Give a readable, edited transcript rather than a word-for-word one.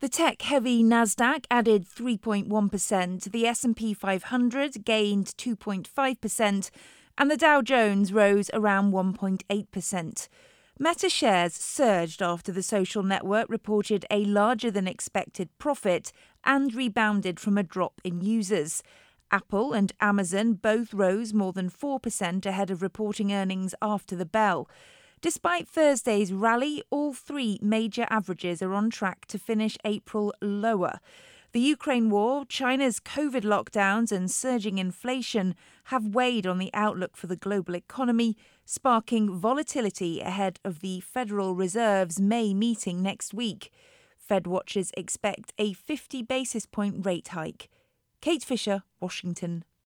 The tech-heavy Nasdaq added 3.1%, the S&P 500 gained 2.5%, and the Dow Jones rose around 1.8%. Meta shares surged after the social network reported a larger-than-expected profit and rebounded from a drop in users. Apple and Amazon both rose more than 4% ahead of reporting earnings after the bell. Despite Thursday's rally, all three major averages are on track to finish April lower. The Ukraine war, China's COVID lockdowns and surging inflation have weighed on the outlook for the global economy, sparking volatility ahead of the Federal Reserve's May meeting next week. Fed watchers expect a 50 basis point rate hike. Kate Fisher, Washington.